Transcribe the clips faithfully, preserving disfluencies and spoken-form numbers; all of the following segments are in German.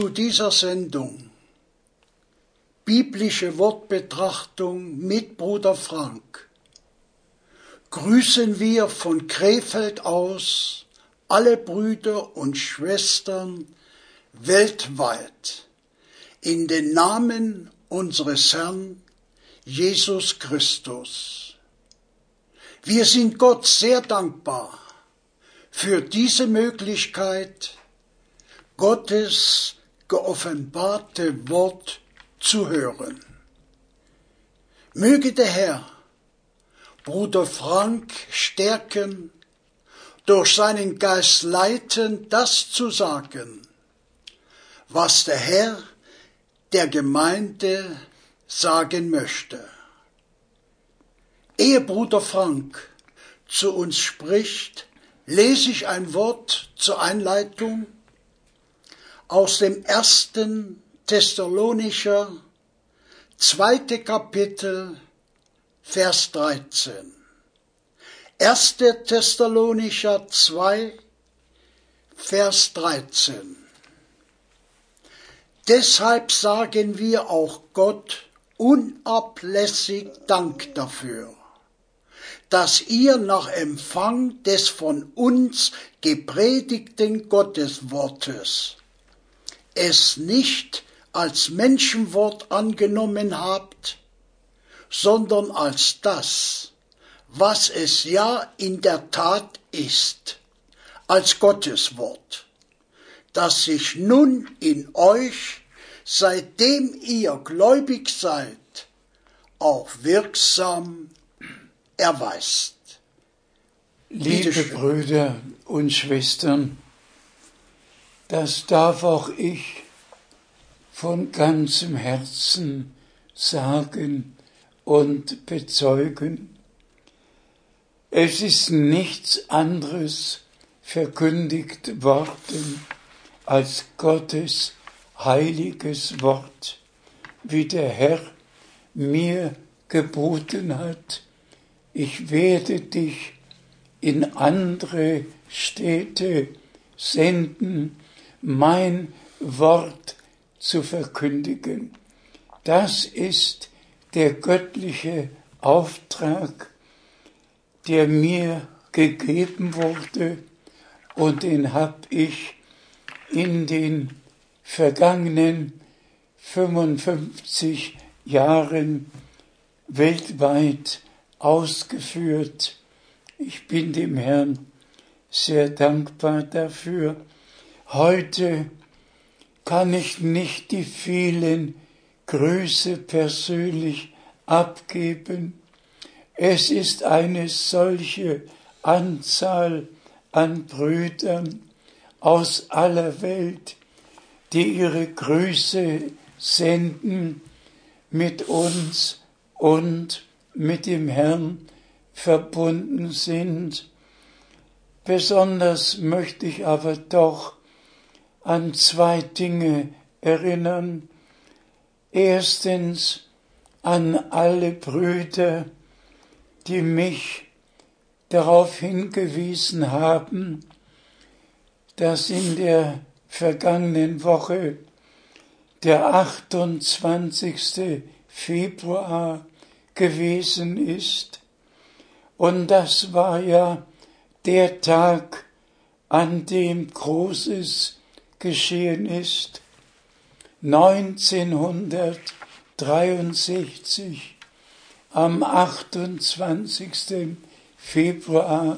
zu dieser Sendung Biblische Wortbetrachtung mit Bruder Frank grüßen wir von Krefeld aus alle Brüder und Schwestern weltweit in den Namen unseres Herrn Jesus Christus. Wir sind Gott sehr dankbar für diese Möglichkeit, Gottes geoffenbarte Wort zu hören. Möge der Herr Bruder Frank stärken, durch seinen Geist leiten, das zu sagen, was der Herr der Gemeinde sagen möchte. Ehe Bruder Frank zu uns spricht, lese ich ein Wort zur Einleitung aus dem ersten Thessalonicher, zweite Kapitel, Vers dreizehn. erster Thessalonicher zwei, Vers dreizehn. Deshalb sagen wir auch Gott unablässig Dank dafür, dass ihr nach Empfang des von uns gepredigten Gotteswortes es nicht als Menschenwort angenommen habt, sondern als das, was es ja in der Tat ist, als Gotteswort, das sich nun in euch, seitdem ihr gläubig seid, auch wirksam erweist. Liebe Brüder und Schwestern, das darf auch ich von ganzem Herzen sagen und bezeugen. Es ist nichts anderes verkündigt worden als Gottes heiliges Wort, wie der Herr mir geboten hat. Ich werde dich in andere Städte senden, mein Wort zu verkündigen. Das ist der göttliche Auftrag, der mir gegeben wurde, und den habe ich in den vergangenen fünfundfünfzig Jahren weltweit ausgeführt. Ich bin dem Herrn sehr dankbar dafür. Heute kann ich nicht die vielen Grüße persönlich abgeben. Es ist eine solche Anzahl an Brüdern aus aller Welt, die ihre Grüße senden, mit uns und mit dem Herrn verbunden sind. Besonders möchte ich aber doch an zwei Dinge erinnern. Erstens an alle Brüder, die mich darauf hingewiesen haben, dass in der vergangenen Woche der achtundzwanzigste Februar gewesen ist. Und das war ja der Tag, an dem Großes geschehen ist. neunzehnhundertdreiundsechzig, am achtundzwanzigsten Februar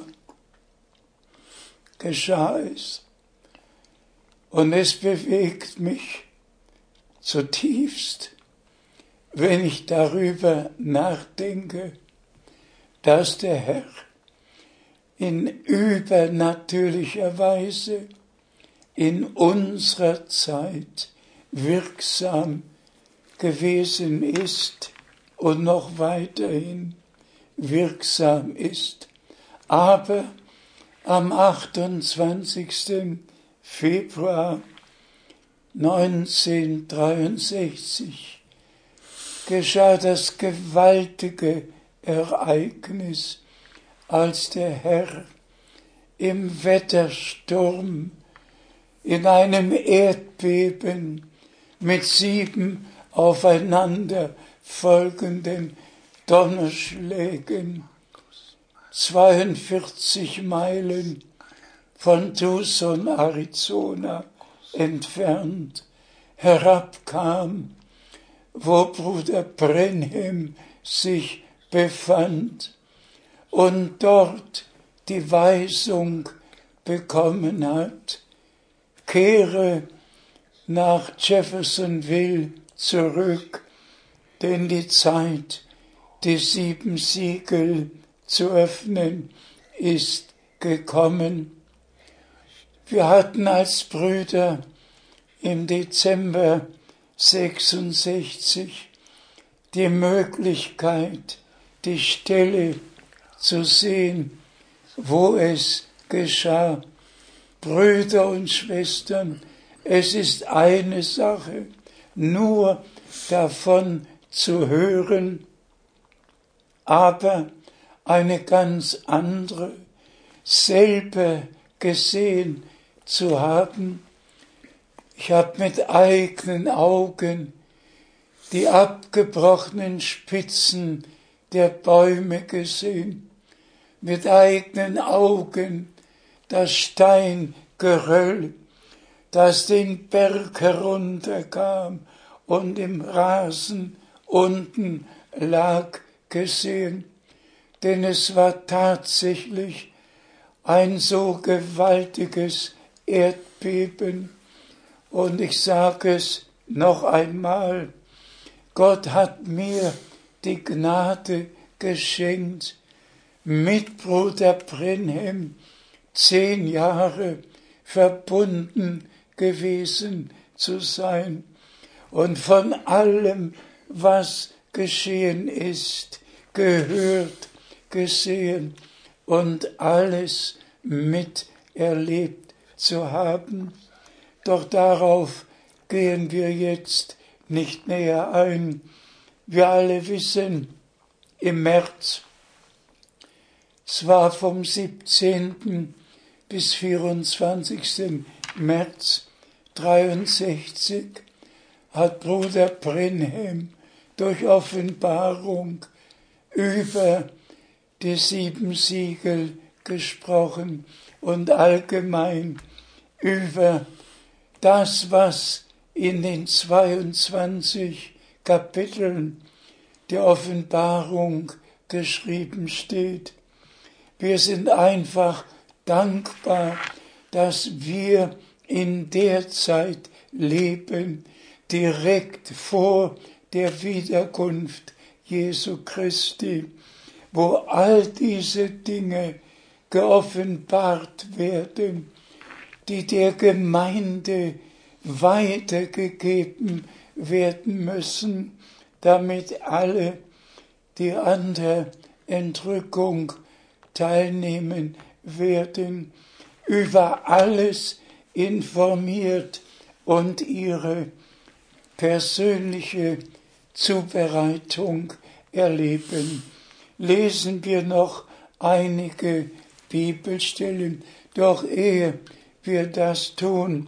geschah es. Und es bewegt mich zutiefst, wenn ich darüber nachdenke, dass der Herr in übernatürlicher Weise in unserer Zeit wirksam gewesen ist und noch weiterhin wirksam ist. Aber am achtundzwanzigsten Februar neunzehnhundertdreiundsechzig geschah das gewaltige Ereignis, als der Herr im Wettersturm, in einem Erdbeben mit sieben aufeinander folgenden Donnerschlägen, zweiundvierzig Meilen von Tucson, Arizona entfernt, herabkam, wo Bruder Brenhem sich befand und dort die Weisung bekommen hat, kehre nach Jeffersonville zurück, denn die Zeit, die sieben Siegel zu öffnen, ist gekommen. Wir hatten als Brüder im Dezember sechsundsechzig die Möglichkeit, die Stelle zu sehen, wo es geschah. Brüder und Schwestern, es ist eine Sache, nur davon zu hören, aber eine ganz andere, selber gesehen zu haben. Ich habe mit eigenen Augen die abgebrochenen Spitzen der Bäume gesehen, mit eigenen Augen das Steingeröll, das den Berg herunterkam und im Rasen unten lag, gesehen. Denn es war tatsächlich ein so gewaltiges Erdbeben. Und ich sage es noch einmal, Gott hat mir die Gnade geschenkt, mit Bruder Brenhem zehn Jahre verbunden gewesen zu sein und von allem, was geschehen ist, gehört, gesehen und alles miterlebt zu haben. Doch darauf gehen wir jetzt nicht näher ein. Wir alle wissen, im März, es war vom siebzehnten bis vierundzwanzigsten März dreiundsechzig, hat Bruder Brenhem durch Offenbarung über die sieben Siegel gesprochen und allgemein über das, was in den zweiundzwanzig Kapiteln der Offenbarung geschrieben steht. Wir sind einfach dankbar, dass wir in der Zeit leben, direkt vor der Wiederkunft Jesu Christi, wo all diese Dinge geoffenbart werden, die der Gemeinde weitergegeben werden müssen, damit alle, die an der Entrückung teilnehmen werden, über alles informiert und ihre persönliche Zubereitung erleben. Lesen wir noch einige Bibelstellen, doch ehe wir das tun,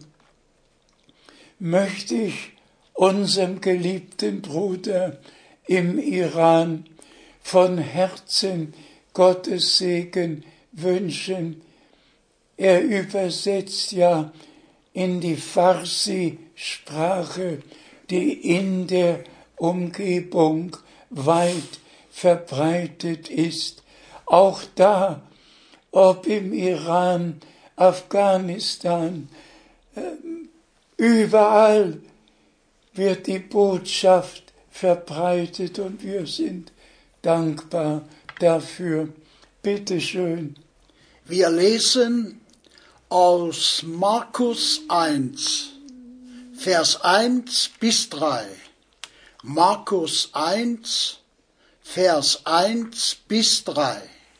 möchte ich unserem geliebten Bruder im Iran von Herzen Gottes Segen wünschen. Er übersetzt ja in die Farsi-Sprache, die in der Umgebung weit verbreitet ist. Auch da, ob im Iran, Afghanistan, äh, überall wird die Botschaft verbreitet und wir sind dankbar dafür. Bitte schön. Wir lesen aus Markus eins, Vers eins bis drei. Markus eins, Vers eins bis drei.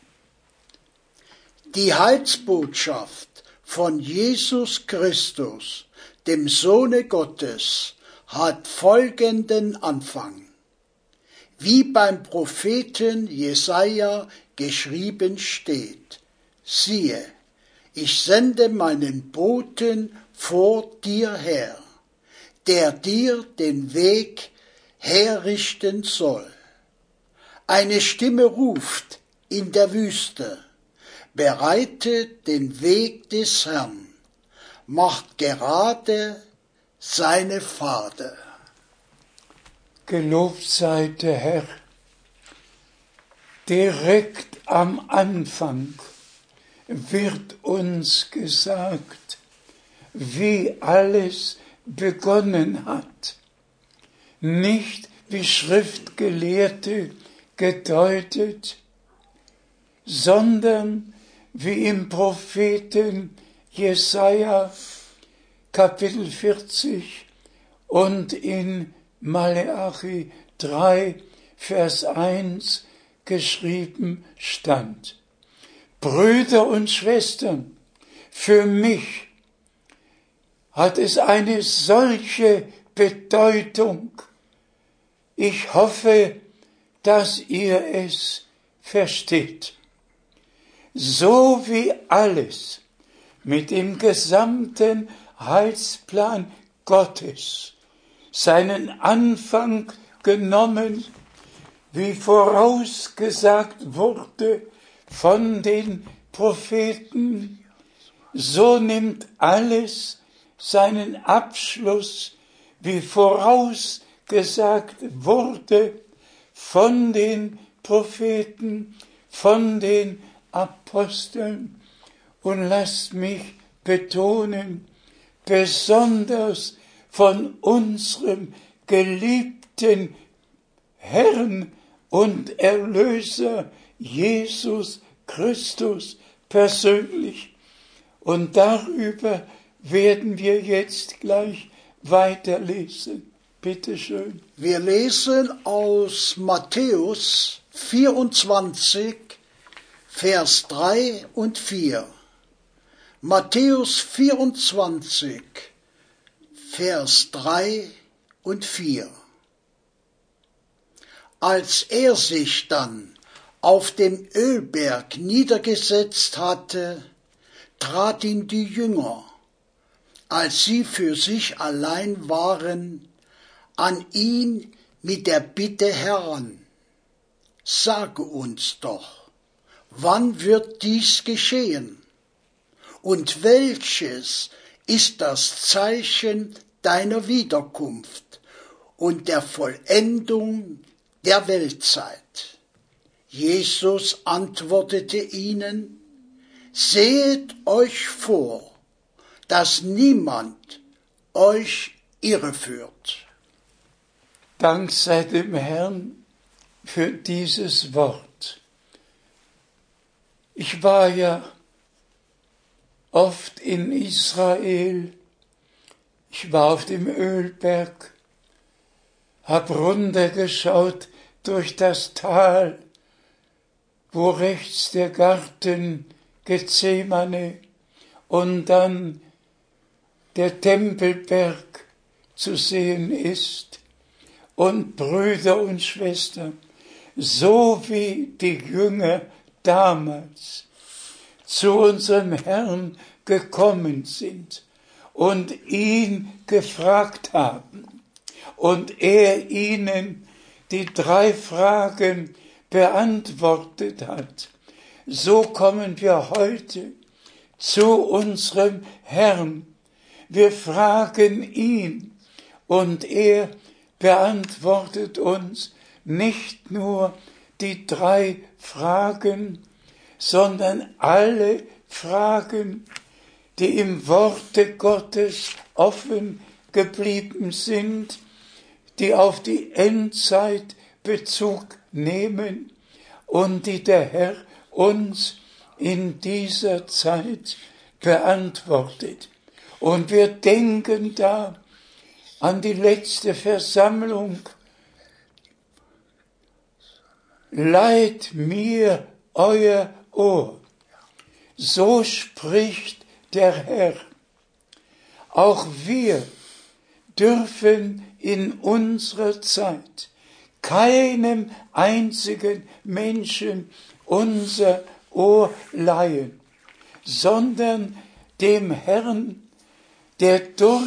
Die Heilsbotschaft von Jesus Christus, dem Sohne Gottes, hat folgenden Anfang. Wie beim Propheten Jesaja geschrieben steht: Siehe, ich sende meinen Boten vor dir her, der dir den Weg herrichten soll. Eine Stimme ruft in der Wüste, bereitet den Weg des Herrn, macht gerade seine Pfade. Gelobt sei der Herr. Direkt am Anfang wird uns gesagt, wie alles begonnen hat. Nicht wie Schriftgelehrte gedeutet, sondern wie im Propheten Jesaja Kapitel vierzig und in Maleachi drei, Vers eins geschrieben stand. Brüder und Schwestern, für mich hat es eine solche Bedeutung. Ich hoffe, dass ihr es versteht. So wie alles mit dem gesamten Heilsplan Gottes seinen Anfang genommen, wie vorausgesagt wurde von den Propheten, so nimmt alles seinen Abschluss, wie vorausgesagt wurde von den Propheten, von den Aposteln. Und lasst mich betonen, besonders von unserem geliebten Herrn und Erlöser Jesus Christus persönlich. Und darüber werden wir jetzt gleich weiterlesen. Bitte schön. Wir lesen aus Matthäus vierundzwanzig, Vers drei und vier. Matthäus vierundzwanzig, Vers drei und vier. Als er sich dann auf dem Ölberg niedergesetzt hatte, traten die Jünger, als sie für sich allein waren, an ihn mit der Bitte heran: Sage uns doch, wann wird dies geschehen? Und welches ist das Zeichen deiner Wiederkunft und der Vollendung der Weltzeit? Jesus antwortete ihnen: Sehet euch vor, dass niemand euch irreführt. Dank sei dem Herrn für dieses Wort. Ich war ja oft in Israel, ich war auf dem Ölberg, hab runtergeschaut durch das Tal, wo rechts der Garten Gethsemane und dann der Tempelberg zu sehen ist. Und Brüder und Schwestern, so wie die Jünger damals zu unserem Herrn gekommen sind und ihn gefragt haben und er ihnen die drei Fragen beantwortet hat, so kommen wir heute zu unserem Herrn. Wir fragen ihn und er beantwortet uns nicht nur die drei Fragen, sondern alle Fragen, die im Worte Gottes offen geblieben sind, die auf die Endzeit Bezug nehmen und die der Herr uns in dieser Zeit beantwortet. Und wir denken da an die letzte Versammlung. Leiht mir euer Ohr. So spricht der Herr. Auch wir dürfen in unserer Zeit keinem einzigen Menschen unser Ohr leihen, sondern dem Herrn, der durch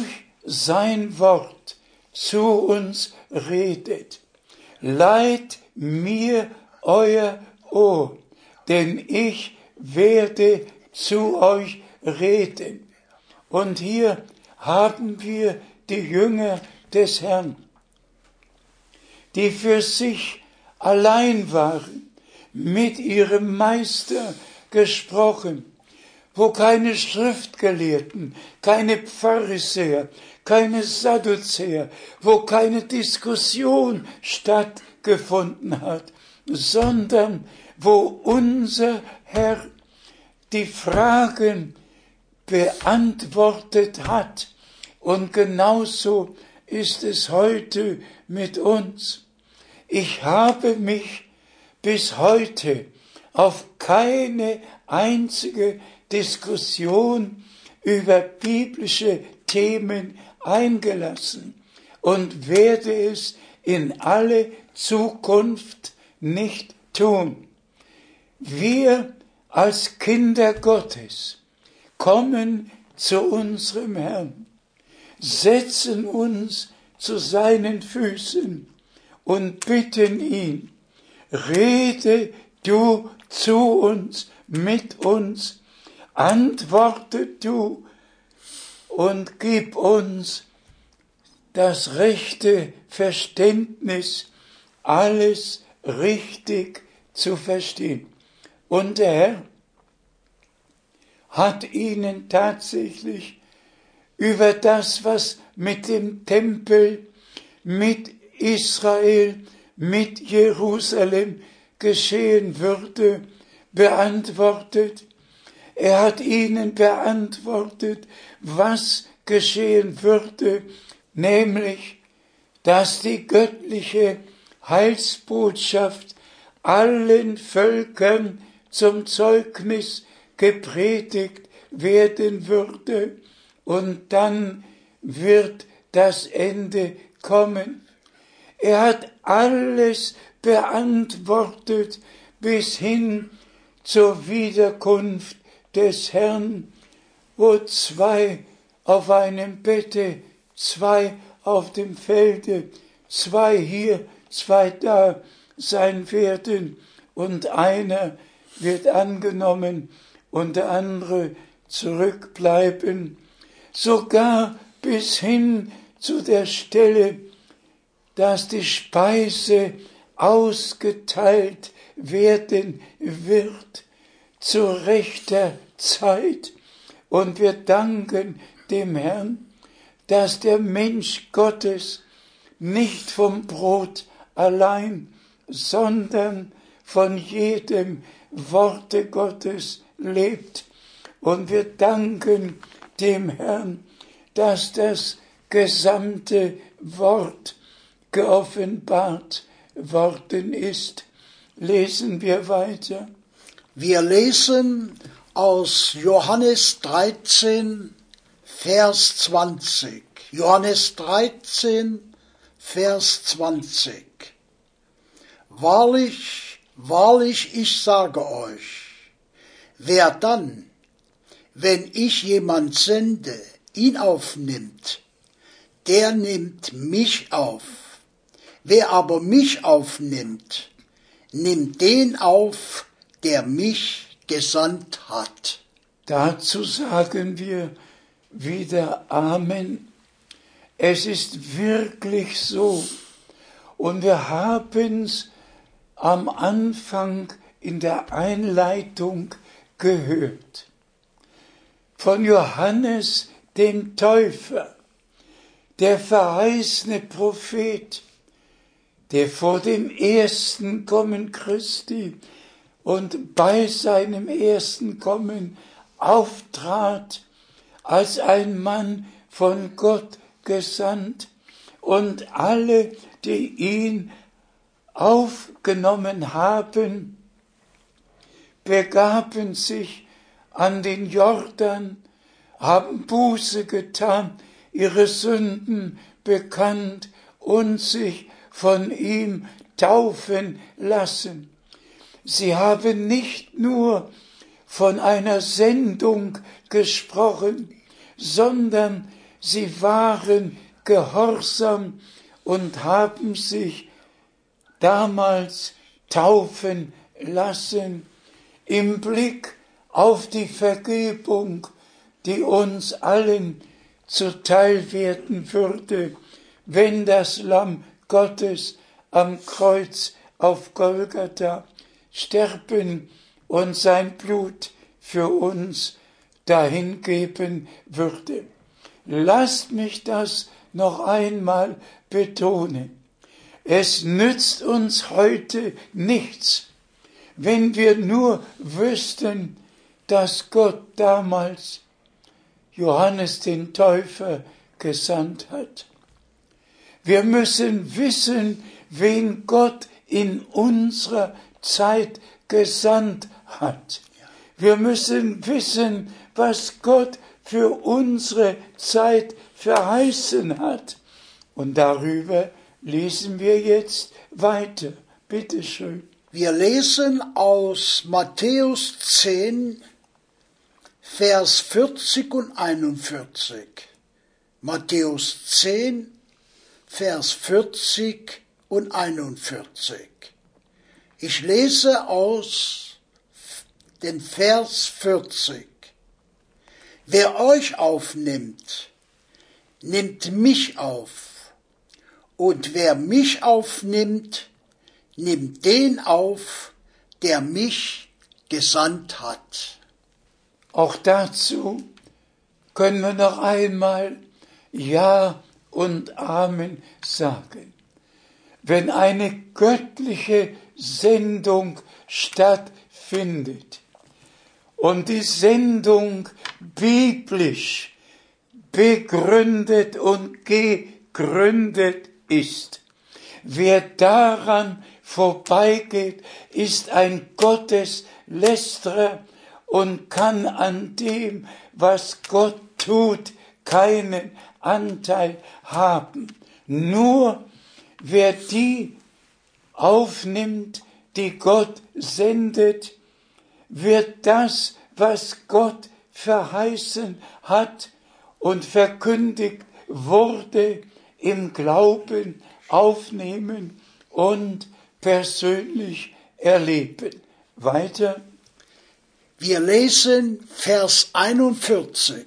sein Wort zu uns redet. Leiht mir euer Ohr, denn ich werde zu euch reden. Und hier haben wir die Jünger des Herrn, die für sich allein waren, mit ihrem Meister gesprochen, wo keine Schriftgelehrten, keine Pharisäer, keine Sadduzäer, wo keine Diskussion stattgefunden hat, sondern wo unser Herr die Fragen beantwortet hat. Und genauso ist es heute mit uns. Ich habe mich bis heute auf keine einzige Diskussion über biblische Themen eingelassen und werde es in alle Zukunft nicht tun. Wir als Kinder Gottes kommen zu unserem Herrn, setzen uns zu seinen Füßen und bitten ihn, rede du zu uns, mit uns, antworte du und gib uns das rechte Verständnis, alles richtig zu verstehen. Und der Herr hat ihnen tatsächlich über das, was mit dem Tempel, mit Israel, mit Jerusalem geschehen würde, beantwortet. Er hat ihnen beantwortet, was geschehen würde, nämlich, dass die göttliche Heilsbotschaft allen Völkern zum Zeugnis gepredigt werden würde und dann wird das Ende kommen. Er hat alles beantwortet bis hin zur Wiederkunft des Herrn, wo zwei auf einem Bette, zwei auf dem Felde, zwei hier, zwei da sein werden und einer wird angenommen und der andere zurückbleiben, sogar bis hin zu der Stelle, dass die Speise ausgeteilt werden wird zu rechter Zeit. Und wir danken dem Herrn, dass der Mensch Gottes nicht vom Brot allein, sondern von jedem Worte Gottes lebt. Und wir danken dem Herrn, dass das gesamte Wort geoffenbart worden ist. Lesen wir weiter. Wir lesen aus Johannes dreizehn, Vers zwanzig. Johannes dreizehn, Vers zwanzig. Wahrlich, wahrlich, ich sage euch, wer dann, wenn ich jemand sende, ihn aufnimmt, der nimmt mich auf. Wer aber mich aufnimmt, nimmt den auf, der mich gesandt hat. Dazu sagen wir wieder Amen. Es ist wirklich so. Und wir haben es am Anfang in der Einleitung gehört. Von Johannes dem Täufer, der verheißene Prophet, der vor dem ersten Kommen Christi und bei seinem ersten Kommen auftrat als ein Mann von Gott gesandt, und alle, die ihn aufgenommen haben, begaben sich an den Jordan, haben Buße getan, ihre Sünden bekannt und sich von ihm taufen lassen. Sie haben nicht nur von einer Sendung gesprochen, sondern sie waren gehorsam und haben sich damals taufen lassen im Blick auf die Vergebung, die uns allen zuteil werden würde, wenn das Lamm Gottes am Kreuz auf Golgatha sterben und sein Blut für uns dahingeben würde. Lasst mich das noch einmal betonen. Es nützt uns heute nichts, wenn wir nur wüssten, dass Gott damals Johannes den Täufer gesandt hat. Wir müssen wissen, wen Gott in unserer Zeit gesandt hat. Wir müssen wissen, was Gott für unsere Zeit verheißen hat. Und darüber lesen wir jetzt weiter. Bitte schön. Wir lesen aus Matthäus zehn, Vers vierzig und einundvierzig. Matthäus zehn, Vers vierzig und einundvierzig. Ich lese aus den Vers vierzig. Wer euch aufnimmt, nimmt mich auf. Und wer mich aufnimmt, nimmt den auf, der mich gesandt hat. Auch dazu können wir noch einmal Ja und Amen sagen. Wenn eine göttliche Sendung stattfindet und die Sendung biblisch begründet und gegründet ist, wer daran vorbeigeht, ist ein Gotteslästerer und kann an dem, was Gott tut, keinen Anteil haben. Nur wer die aufnimmt, die Gott sendet, wird das, was Gott verheißen hat und verkündigt wurde, im Glauben aufnehmen und persönlich erleben. Weiter. Wir lesen Vers einundvierzig.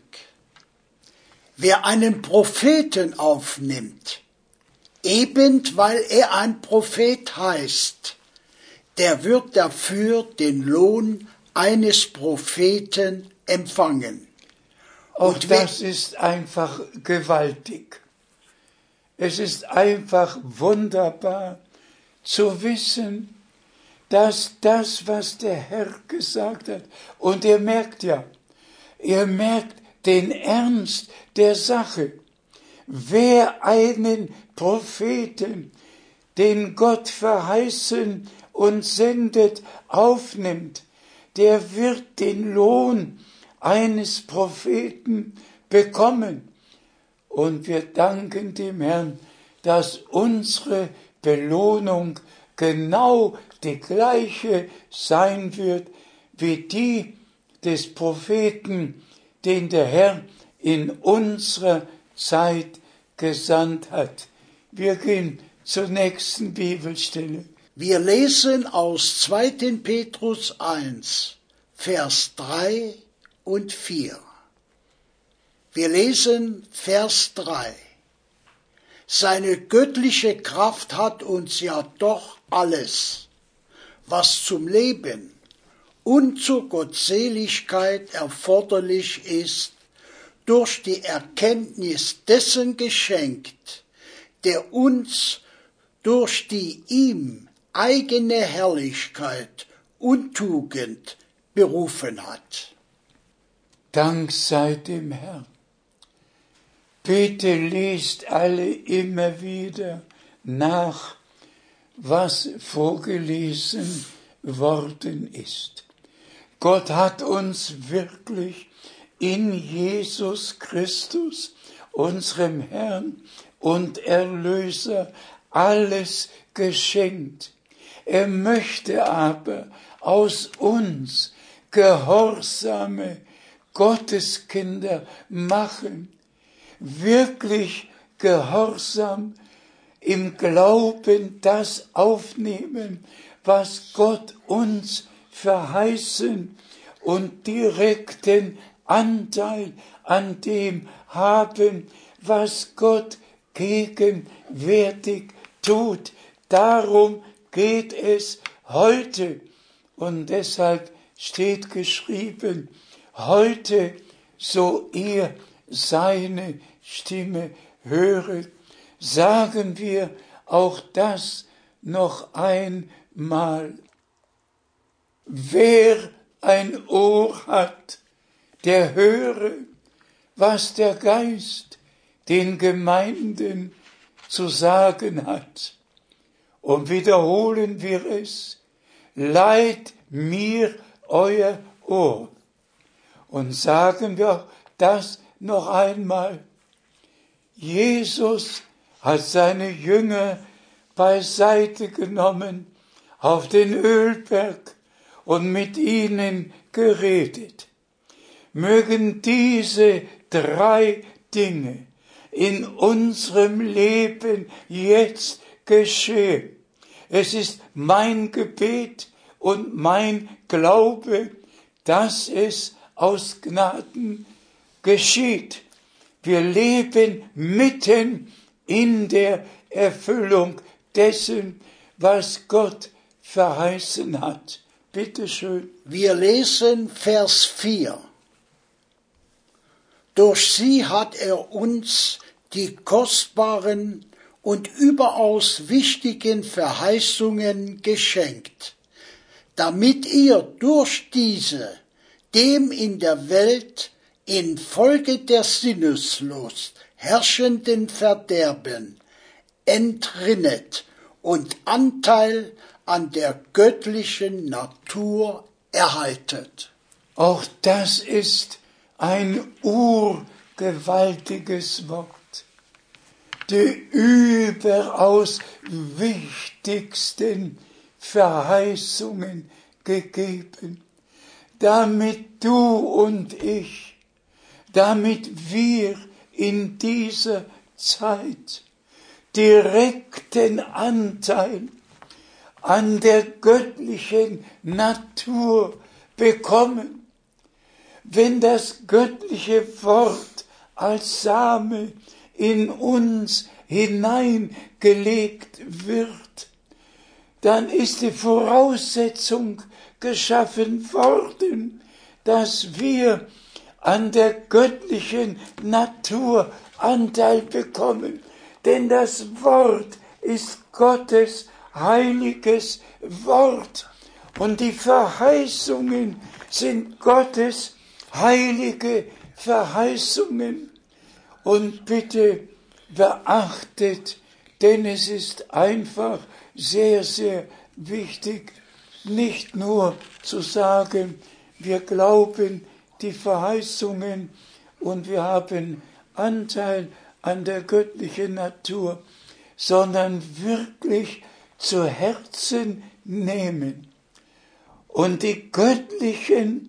Wer einen Propheten aufnimmt, eben weil er ein Prophet heißt, der wird dafür den Lohn eines Propheten empfangen. Auch Und das ist einfach gewaltig. Es ist einfach wunderbar zu wissen, dass das, was der Herr gesagt hat, und ihr merkt ja, ihr merkt den Ernst der Sache. Wer einen Propheten, den Gott verheißen und sendet, aufnimmt, der wird den Lohn eines Propheten bekommen. Und wir danken dem Herrn, dass unsere Belohnung genau die gleiche sein wird wie die des Propheten, den der Herr in unserer Zeit gesandt hat. Wir gehen zur nächsten Bibelstelle. Wir lesen aus zweiten Petrus eins, Vers drei und vier. Wir lesen Vers drei. Seine göttliche Kraft hat uns ja doch alles, was zum Leben und zur Gottseligkeit erforderlich ist, durch die Erkenntnis dessen geschenkt, der uns durch die ihm eigene Herrlichkeit und Tugend berufen hat. Dank sei dem Herrn. Bitte lest alle immer wieder nach, was vorgelesen worden ist. Gott hat uns wirklich in Jesus Christus, unserem Herrn und Erlöser, alles geschenkt. Er möchte aber aus uns gehorsame Gotteskinder machen. wirklich gehorsam im Glauben das aufnehmen, was Gott uns verheißen und direkten Anteil an dem haben, was Gott gegenwärtig tut. Darum geht es heute. Und deshalb steht geschrieben, heute, so ihr seine Stimme höret, sagen wir auch das noch einmal. Wer ein Ohr hat, der höre, was der Geist den Gemeinden zu sagen hat. Und wiederholen wir es, leiht mir euer Ohr. Und sagen wir das noch einmal. Jesus hat seine Jünger beiseite genommen auf den Ölberg und mit ihnen geredet. Mögen diese drei Dinge in unserem Leben jetzt geschehen. Es ist mein Gebet und mein Glaube, dass es aus Gnaden geschieht. Wir leben mitten in der Erfüllung dessen, was Gott verheißen hat. Bitte schön. Wir lesen Vers vier. Durch sie hat er uns die kostbaren und überaus wichtigen Verheißungen geschenkt, damit ihr durch diese dem in der Welt infolge der Sinneslust herrschenden Verderben entrinnet und Anteil an der göttlichen Natur erhaltet. Auch das ist ein urgewaltiges Wort. Die überaus wichtigsten Verheißungen gegeben, damit du und ich, damit wir in dieser Zeit direkten Anteil an der göttlichen Natur bekommen. Wenn das göttliche Wort als Same in uns hineingelegt wird, dann ist die Voraussetzung geschaffen worden, dass wir an der göttlichen Natur Anteil bekommen. Denn das Wort ist Gottes heiliges Wort und die Verheißungen sind Gottes heilige Verheißungen. Und bitte beachtet, denn es ist einfach sehr, sehr wichtig, nicht nur zu sagen, wir glauben die Verheißungen und wir haben Anteil an der göttlichen Natur, sondern wirklich zu Herzen nehmen und die göttlichen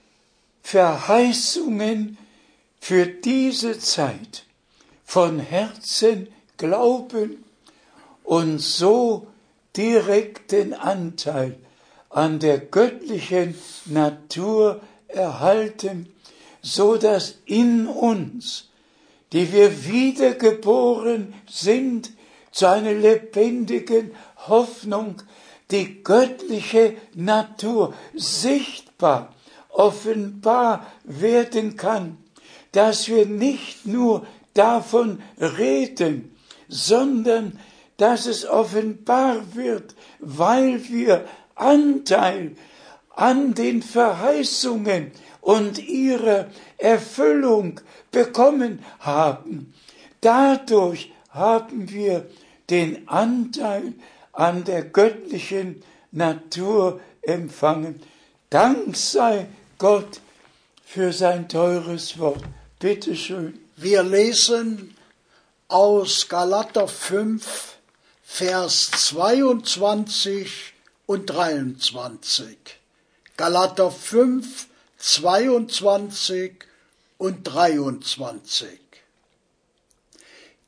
Verheißungen für diese Zeit von Herzen glauben und so direkten Anteil an der göttlichen Natur erhalten, so dass in uns, die wir wiedergeboren sind, zu einer lebendigen Hoffnung, die göttliche Natur sichtbar, offenbar werden kann, dass wir nicht nur davon reden, sondern dass es offenbar wird, weil wir Anteil an den Verheißungen und ihrer Erfüllung bekommen haben. Dadurch haben wir den Anteil an der göttlichen Natur empfangen. Dank sei Gott für sein teures Wort. Bitte schön. Wir lesen aus Galater fünf, Vers zweiundzwanzig und dreiundzwanzig. Galater fünf, zweiundzwanzig und dreiundzwanzig.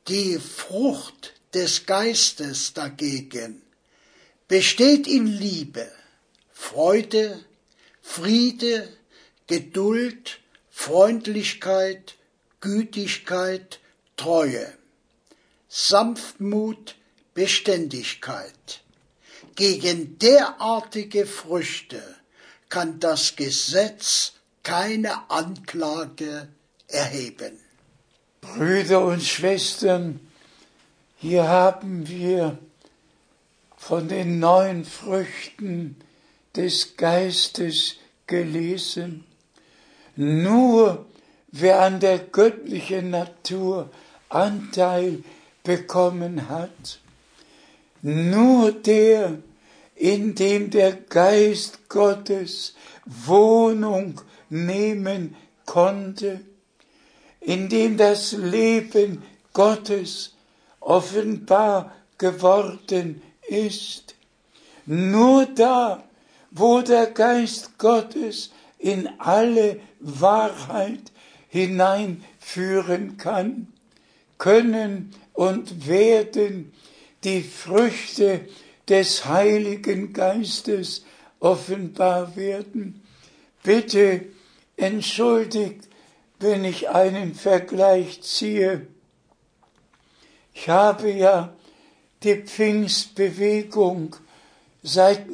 Die Frucht des Geistes dagegen besteht in Liebe, Freude, Friede, Geduld, Freundlichkeit, Gütigkeit, Treue, Sanftmut, Beständigkeit. Gegen derartige Früchte kann das Gesetz keine Anklage erheben. Brüder und Schwestern, hier haben wir von den neun Früchten des Geistes gelesen. Nur wer an der göttlichen Natur Anteil bekommen hat, nur der, in dem der Geist Gottes Wohnung nehmen konnte, in dem das Leben Gottes offenbar geworden ist, nur da, wo der Geist Gottes in alle Wahrheit hineinführen kann, können und werden die Früchte des Heiligen Geistes offenbar werden. Bitte entschuldigt, wenn ich einen Vergleich ziehe. Ich habe ja die Pfingstbewegung seit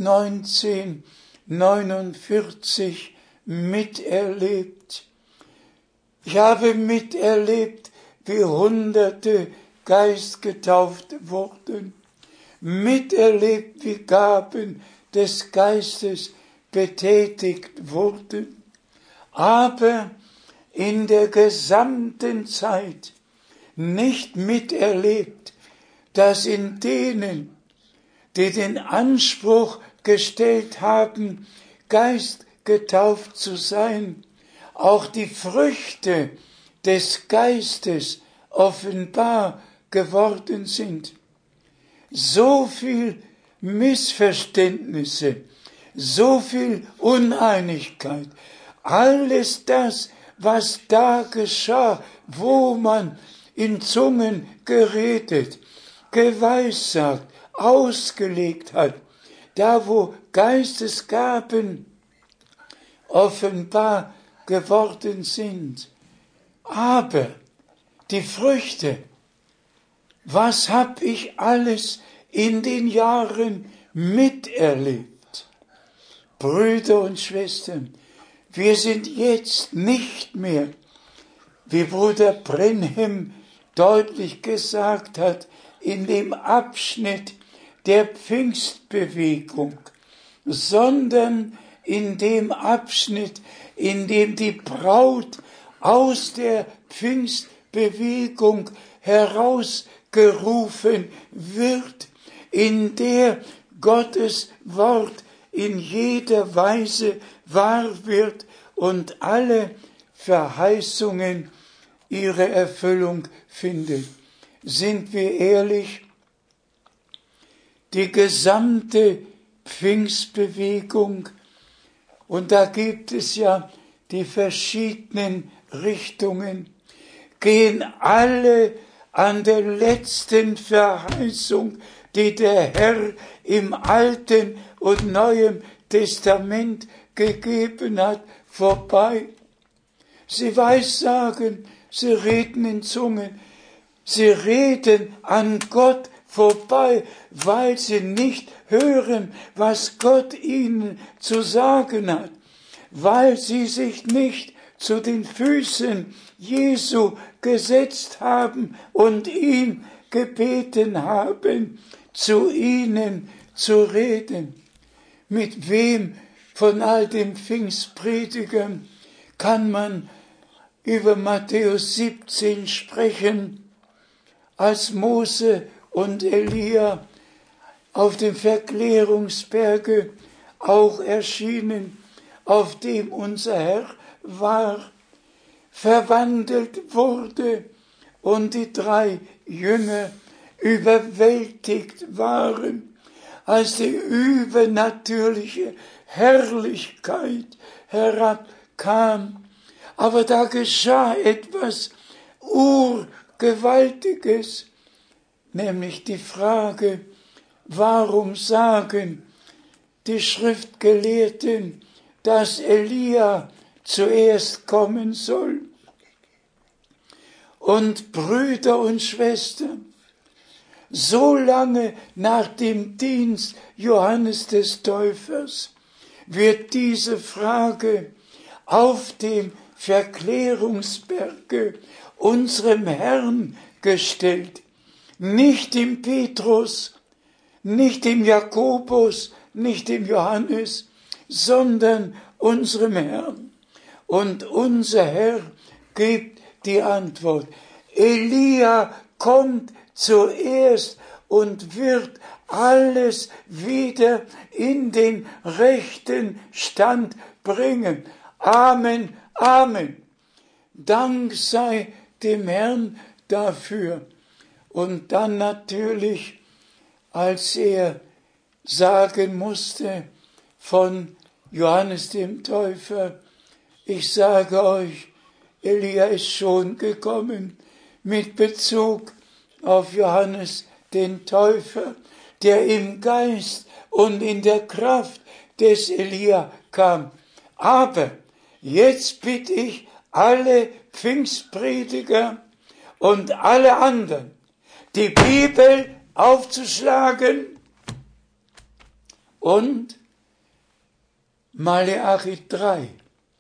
neunzehnhundertneunundvierzig miterlebt. Ich habe miterlebt, wie Hunderte geistgetauft wurden, miterlebt, wie Gaben des Geistes betätigt wurden. Aber in der gesamten Zeit nicht miterlebt, dass in denen, die den Anspruch gestellt haben, geistgetauft zu sein, auch die Früchte des Geistes offenbar geworden sind. So viel Missverständnisse, so viel Uneinigkeit, alles das, was da geschah, wo man in Zungen geredet, geweissagt, ausgelegt hat, da wo Geistesgaben offenbar geworden sind. Aber die Früchte, was hab ich alles in den Jahren miterlebt? Brüder und Schwestern, wir sind jetzt nicht mehr, wie Bruder Brenhem deutlich gesagt hat, in dem Abschnitt der Pfingstbewegung, sondern in dem Abschnitt, in dem die Braut aus der Pfingstbewegung herausgerufen wird, in der Gottes Wort in jeder Weise wahr wird und alle Verheißungen ihre Erfüllung finden. Sind wir ehrlich? Die gesamte Pfingstbewegung, und da gibt es ja die verschiedenen Richtungen, gehen alle an der letzten Verheißung, die der Herr im Alten und Neuen Testament gegeben hat, vorbei. Sie weissagen, sie reden in Zungen, sie reden an Gott vorbei, weil sie nicht hören, was Gott ihnen zu sagen hat, weil sie sich nicht zu den Füßen Jesu gesetzt haben und ihn gebeten haben, zu ihnen zu reden. Mit wem von all den Pfingstpredigern kann man über Matthäus siebzehn sprechen, als Mose und Elia auf dem Verklärungsberge auch erschienen, auf dem unser Herr war, verwandelt wurde und die drei Jünger überwältigt waren, als die übernatürliche Herrlichkeit herabkam. Aber da geschah etwas Gewaltiges, nämlich die Frage, warum sagen die Schriftgelehrten, dass Elia zuerst kommen soll? Und Brüder und Schwestern, so lange nach dem Dienst Johannes des Täufers wird diese Frage auf dem Verklärungsberge unserem Herrn gestellt. Nicht dem Petrus, nicht dem Jakobus, nicht dem Johannes, sondern unserem Herrn. Und unser Herr gibt die Antwort. Elia kommt zuerst und wird alles wieder in den rechten Stand bringen. Amen, Amen. Dank sei dem Herrn dafür. Und dann natürlich, als er sagen musste von Johannes dem Täufer, ich sage euch, Elia ist schon gekommen, mit Bezug auf Johannes den Täufer, der im Geist und in der Kraft des Elia kam. Aber jetzt bitte ich alle Pfingstprediger und alle anderen, die Bibel aufzuschlagen und Maleachi drei.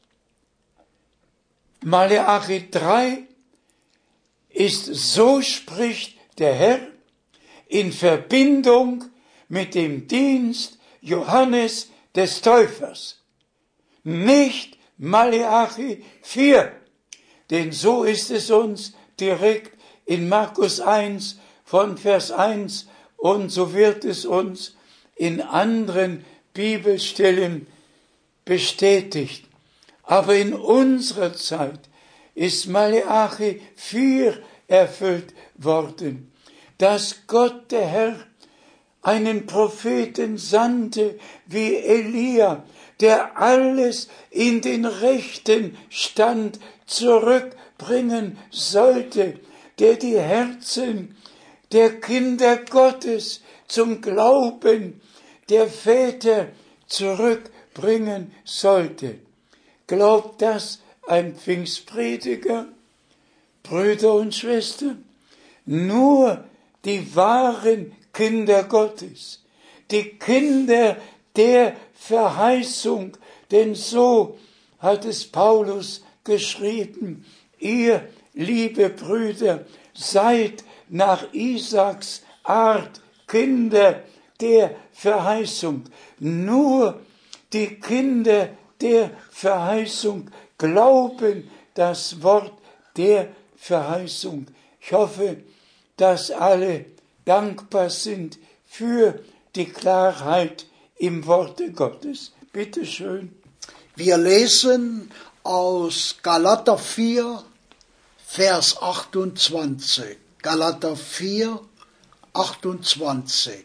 Maleachi drei ist, so spricht der Herr, in Verbindung mit dem Dienst Johannes des Täufers. Nicht Maleachi vier, denn so ist es uns direkt in Markus eins von Vers eins und so wird es uns in anderen Bibelstellen bestätigt. Aber in unserer Zeit ist Maleachi vier erfüllt worden, dass Gott der Herr einen Propheten sandte wie Elia, der alles in den rechten Stand zurückbringen sollte, der die Herzen der Kinder Gottes zum Glauben der Väter zurückbringen sollte. Glaubt das ein Pfingstprediger? Brüder und Schwestern, nur die wahren Kinder Gottes, die Kinder der Verheißung, denn so hat es Paulus geschrieben, ihr, liebe Brüder, seid nach Isaaks Art Kinder der Verheißung. Nur die Kinder der Verheißung glauben das Wort der Verheißung. Ich hoffe, dass alle dankbar sind für die Klarheit im Worte Gottes. Bitte schön. Wir lesen aus Galater vier, Vers achtundzwanzig. Galater vier, achtundzwanzig.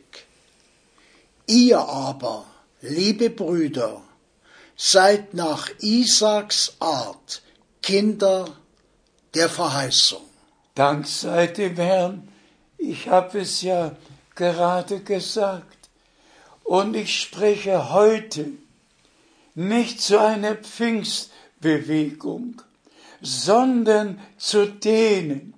Ihr aber, liebe Brüder, seid nach Isaaks Art Kinder der Verheißung. Dank sei dem Herrn, ich habe es ja gerade gesagt. Und ich spreche heute nicht zu einer Pfingstbewegung, sondern zu denen,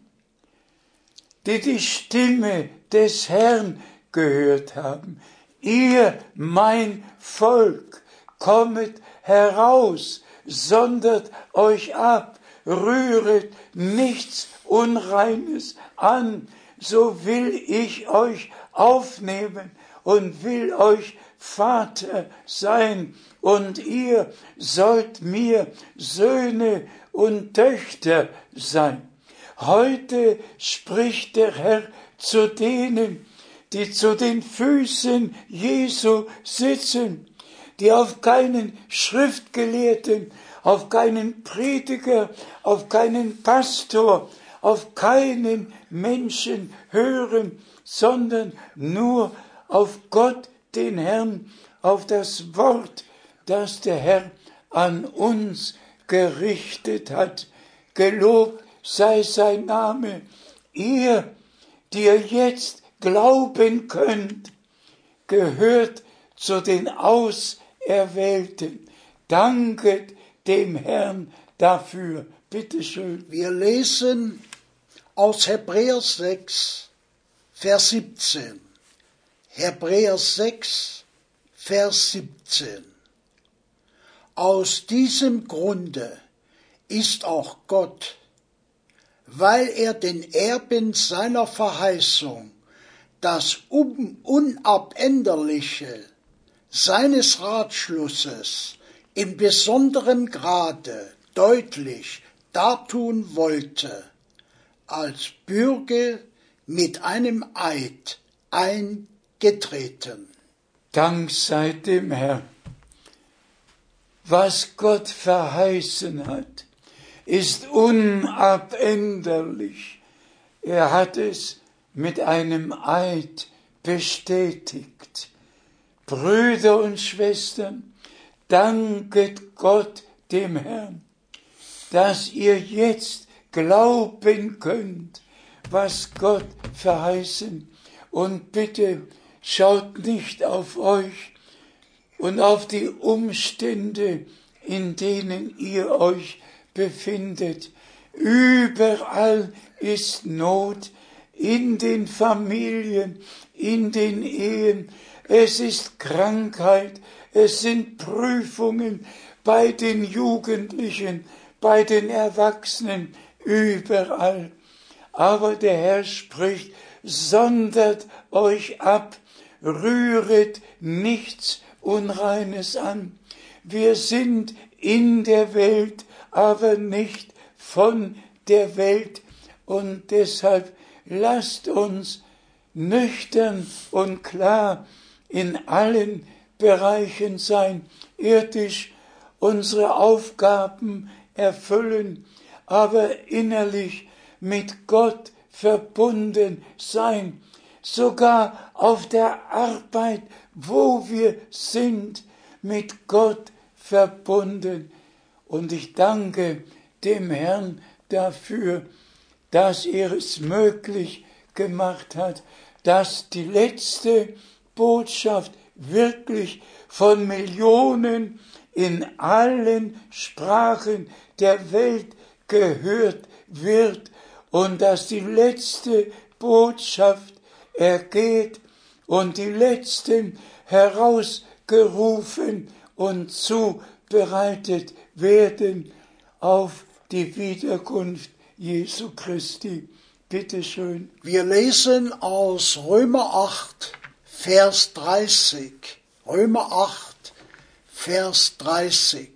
die die Stimme des Herrn gehört haben. Ihr, mein Volk, kommet heraus, sondert euch ab, rühret nichts Unreines an, so will ich euch aufnehmen und will euch Vater sein, und ihr sollt mir Söhne und Töchter sein. Heute spricht der Herr zu denen, die zu den Füßen Jesu sitzen, die auf keinen Schriftgelehrten, auf keinen Prediger, auf keinen Pastor, auf keinen Menschen hören, sondern nur auf Gott, den Herrn, auf das Wort, das der Herr an uns gerichtet hat. Gelobt sei sein Name ihr, die ihr jetzt glauben könnt, gehört zu den Auserwählten. Danket dem Herrn dafür. Bitte schön. Wir lesen aus Hebräer sechs, Vers siebzehn. Hebräer sechs, Vers siebzehn. Aus diesem Grunde ist auch Gott, weil er den Erben seiner Verheißung das Unabänderliche seines Ratschlusses in besonderem Grade deutlich dartun wollte, als Bürge mit einem Eid eingetreten. Dank sei dem Herrn. Was Gott verheißen hat, ist unabänderlich. Er hat es mit einem Eid bestätigt. Brüder und Schwestern, danket Gott dem Herrn, dass ihr jetzt glauben könnt, was Gott verheißen. Und bitte schaut nicht auf euch und auf die Umstände, in denen ihr euch befindet. Überall ist Not, in den Familien, in den Ehen. Es ist Krankheit, es sind Prüfungen bei den Jugendlichen, bei den Erwachsenen, überall. Aber der Herr spricht, sondert euch ab, rühret nichts Unreines an. Wir sind in der Welt, aber nicht von der Welt. Und deshalb lasst uns nüchtern und klar in allen Bereichen sein, irdisch unsere Aufgaben erfüllen, aber innerlich mit Gott verbunden sein, sogar auf der Arbeit, wo wir sind, mit Gott verbunden. Und ich danke dem Herrn dafür, dass er es möglich gemacht hat, dass die letzte Botschaft wirklich von Millionen in allen Sprachen der Welt gehört wird und dass die letzte Botschaft ergeht und die Letzten herausgerufen und zubereitet werden auf die Wiederkunft Jesu Christi. Bitte schön. Wir lesen aus Römer acht, Vers dreißig. Römer acht, Vers dreißig.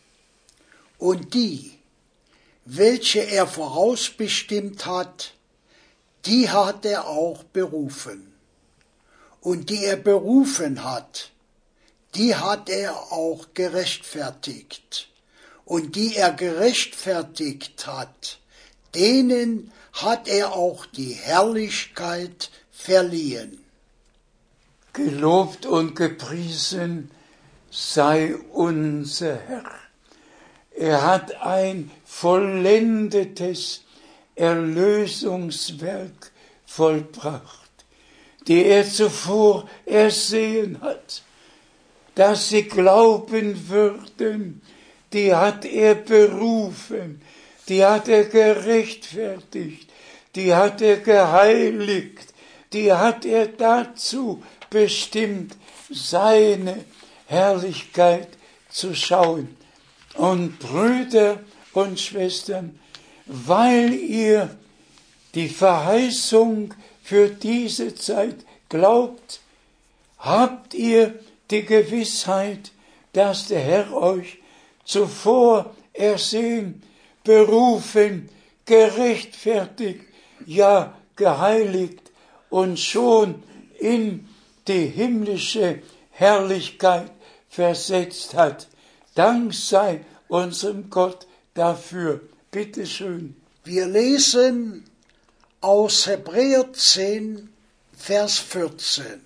Und die, welche er vorausbestimmt hat, die hat er auch berufen. Und die er berufen hat, die hat er auch gerechtfertigt. Und die er gerechtfertigt hat, denen hat er auch die Herrlichkeit verliehen. Gelobt und gepriesen sei unser Herr. Er hat ein vollendetes Erlösungswerk vollbracht, die er zuvor ersehen hat, dass sie glauben würden, die hat er berufen, die hat er gerechtfertigt, die hat er geheiligt, die hat er dazu bestimmt, seine Herrlichkeit zu schauen. Und Brüder und Schwestern, weil ihr die Verheißung für diese Zeit glaubt, habt ihr die Gewissheit, dass der Herr euch zuvor ersehen, berufen, gerechtfertigt, ja geheiligt und schon in die himmlische Herrlichkeit versetzt hat. Dank sei unserem Gott dafür. Bitte schön. Wir lesen aus Hebräer zehn, Vers vierzehn.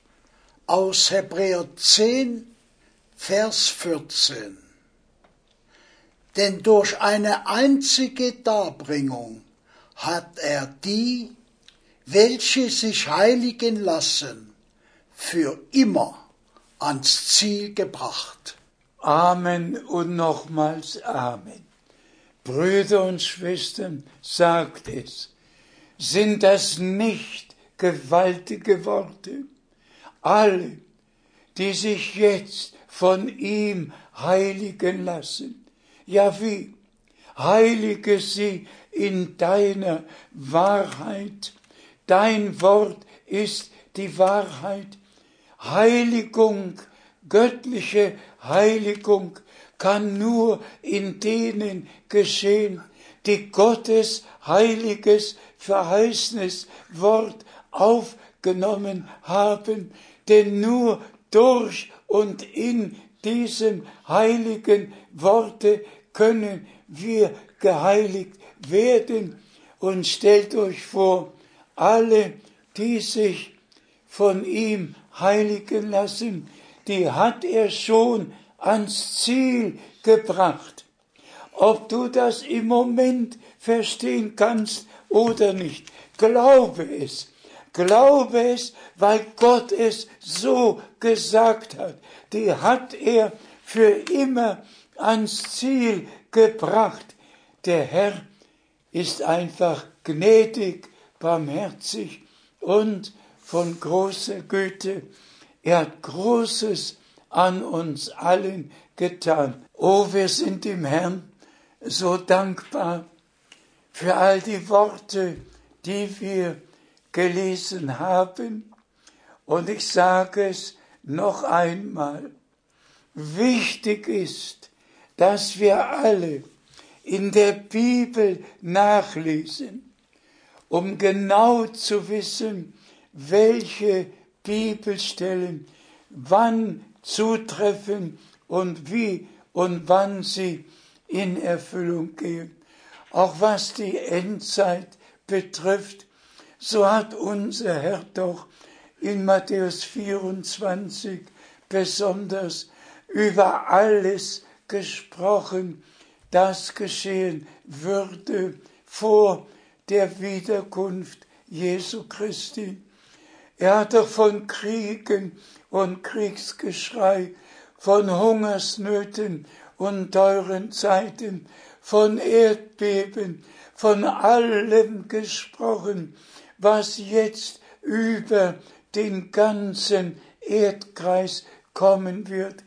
Aus Hebräer zehn, Vers vierzehn. Denn durch eine einzige Darbringung hat er die, welche sich heiligen lassen, für immer ans Ziel gebracht. Amen und nochmals Amen. Brüder und Schwestern, sagt es, sind das nicht gewaltige Worte? Alle, die sich jetzt von ihm heiligen lassen. Ja, wie? Heilige sie in deiner Wahrheit. Dein Wort ist die Wahrheit. Heiligung, göttliche Heiligung kann nur in denen geschehen, die Gottes heiliges, verheißenes Wort aufgenommen haben. Denn nur durch und in diesem heiligen Worte können wir geheiligt werden. Und stellt euch vor, alle, die sich von ihm heiligen lassen, die hat er schon ans Ziel gebracht. Ob du das im Moment verstehen kannst oder nicht, glaube es. Glaube es, weil Gott es so gesagt hat. Die hat er für immer ans Ziel gebracht. Der Herr ist einfach gnädig, barmherzig und von großer Güte. Er hat Großes an uns allen getan. Oh, wir sind dem Herrn so dankbar für all die Worte, die wir gelesen haben. Und ich sage es noch einmal. Wichtig ist, dass wir alle in der Bibel nachlesen, um genau zu wissen, welche Bibelstellen wann zutreffen und wie und wann sie in Erfüllung gehen. Auch was die Endzeit betrifft, so hat unser Herr doch in Matthäus vierundzwanzig besonders über alles gesprochen, das geschehen würde vor der Wiederkunft Jesu Christi. Er hat doch von Kriegen und Kriegsgeschrei, von Hungersnöten und teuren Zeiten, von Erdbeben, von allem gesprochen, was jetzt über den ganzen Erdkreis kommen wird.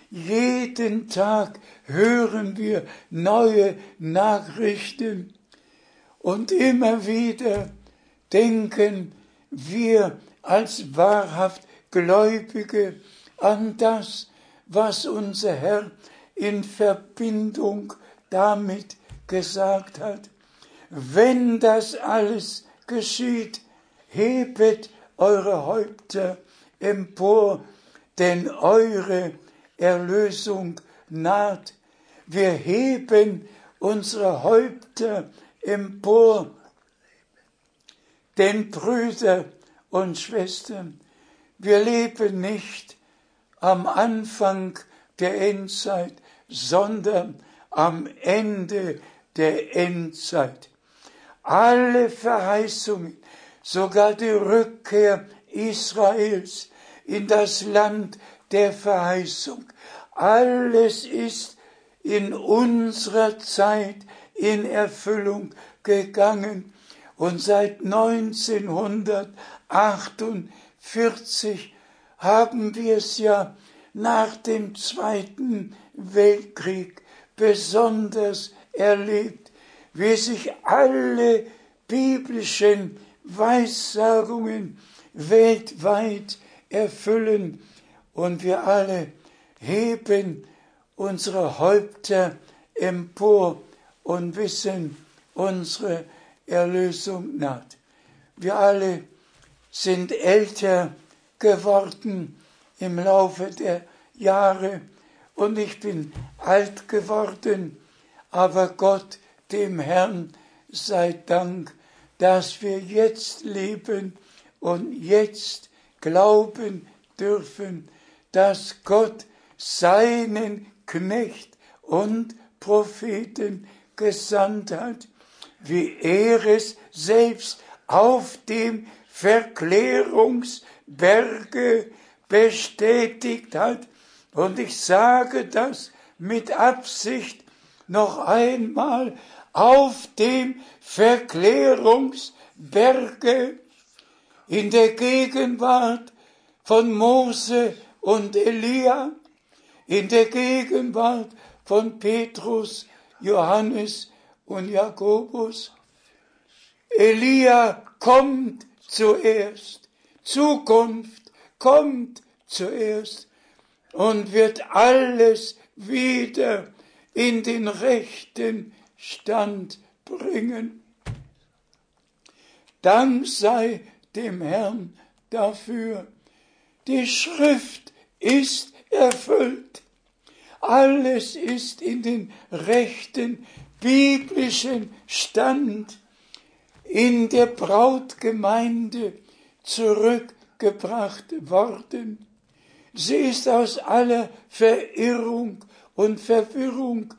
Jeden Tag hören wir neue Nachrichten und immer wieder denken wir als wahrhaft Gläubige an das, was unser Herr in Verbindung damit gesagt hat. Wenn das alles geschieht, hebet eure Häupter empor, denn eure Erlösung naht. Wir heben unsere Häupter empor, denn Brüder und Schwestern, wir leben nicht am Anfang der Endzeit, sondern am Ende der Endzeit. Alle Verheißungen, sogar die Rückkehr Israels in das Land der Verheißung, alles ist in unserer Zeit in Erfüllung gegangen. Und seit neunzehnhundertachtundvierzig haben wir es ja nach dem Zweiten Weltkrieg besonders erlebt, wie sich alle biblischen Weissagungen weltweit erfüllen und wir alle heben unsere Häupter empor und wissen, unsere Erlösung naht. Wir alle sind älter geworden im Laufe der Jahre und ich bin alt geworden, aber Gott, dem Herrn, sei Dank, dass wir jetzt leben und jetzt glauben dürfen, dass Gott seinen Knecht und Propheten gesandt hat. wie er es selbst auf dem Verklärungsberge bestätigt hat. Und ich sage das mit Absicht noch einmal, auf dem Verklärungsberge in der Gegenwart von Mose und Elia, in der Gegenwart von Petrus, Johannes und Jakobus. Elia kommt zuerst, Zukunft kommt zuerst und wird alles wieder in den rechten Stand bringen. Dank sei dem Herrn dafür. Die Schrift ist erfüllt. Alles ist in den rechten biblischen Stand in der Brautgemeinde zurückgebracht worden. Sie ist aus aller Verirrung und Verwirrung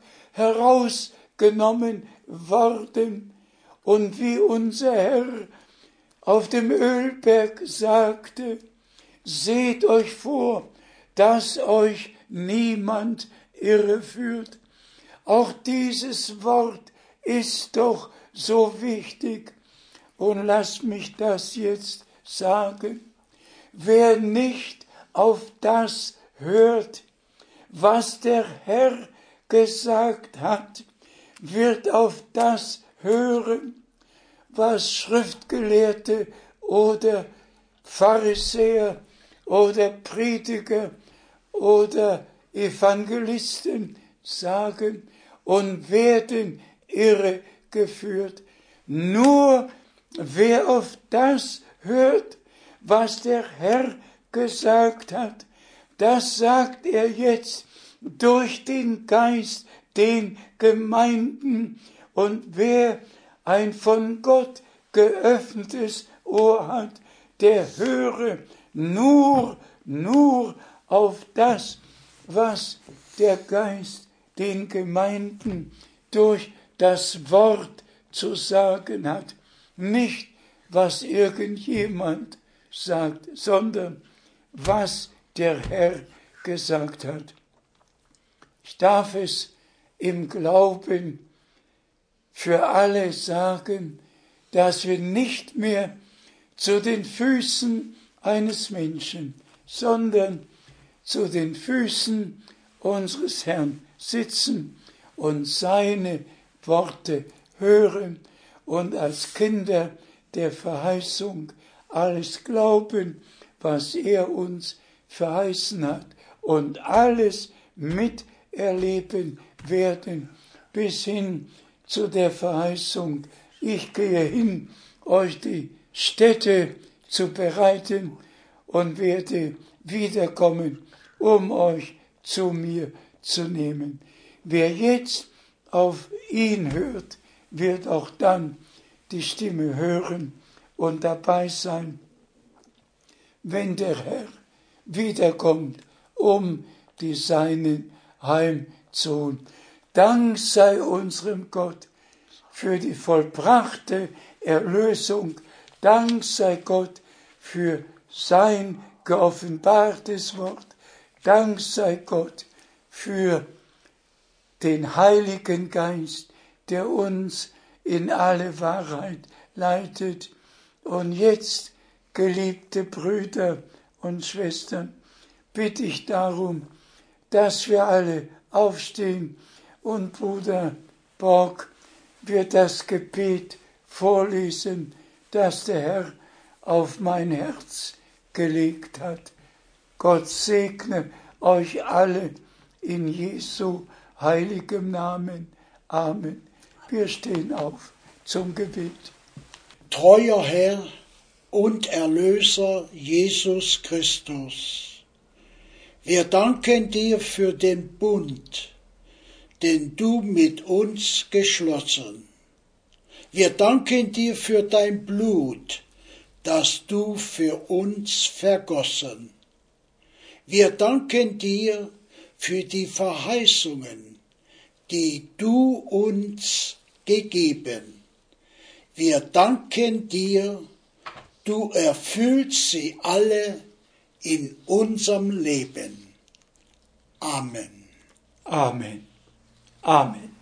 herausgenommen worden. Und wie unser Herr auf dem Ölberg sagte, seht euch vor, dass euch niemand irreführt. Auch dieses Wort ist doch so wichtig. Und lasst mich das jetzt sagen. Wer nicht auf das hört, was der Herr gesagt hat, wird auf das hören, was Schriftgelehrte oder Pharisäer oder Prediger oder Evangelisten sagen und werden irregeführt. Nur wer auf das hört, was der Herr gesagt hat, das sagt er jetzt durch den Geist den Gemeinden. Und wer ein von Gott geöffnetes Ohr hat, der höre nur, nur auf das, was der Geist den Gemeinden durch das Wort zu sagen hat. Nicht, was irgendjemand sagt, sondern was der Herr gesagt hat. Ich darf es im Glauben für alle sagen, dass wir nicht mehr zu den Füßen eines Menschen, sondern zu den Füßen unseres Herrn sitzen und seine Worte hören und als Kinder der Verheißung alles glauben, was er uns verheißen hat und alles miterleben werden bis hin zu der Verheißung, ich gehe hin, euch die Stätte zu bereiten und werde wiederkommen, um euch zu mir zu nehmen. Wer jetzt auf ihn hört, wird auch dann die Stimme hören und dabei sein, wenn der Herr wiederkommt, um die Seinen heimzuholen. Dank sei unserem Gott für die vollbrachte Erlösung. Dank sei Gott für sein geoffenbartes Wort. Dank sei Gott für den Heiligen Geist, der uns in alle Wahrheit leitet. Und jetzt, geliebte Brüder und Schwestern, bitte ich darum, dass wir alle aufstehen und Bruder Borg wird das Gebet vorlesen, das der Herr auf mein Herz gelegt hat. Gott segne euch alle in Jesu heiligem Namen. Amen. Wir stehen auf zum Gebet. Treuer Herr und Erlöser Jesus Christus, wir danken dir für den Bund, den du mit uns geschlossen. Wir danken dir für dein Blut, das du für uns vergossen. Wir danken dir für die Verheißungen, die du uns gegeben. Wir danken dir, du erfüllst sie alle in unserem Leben. Amen. Amen. Amen.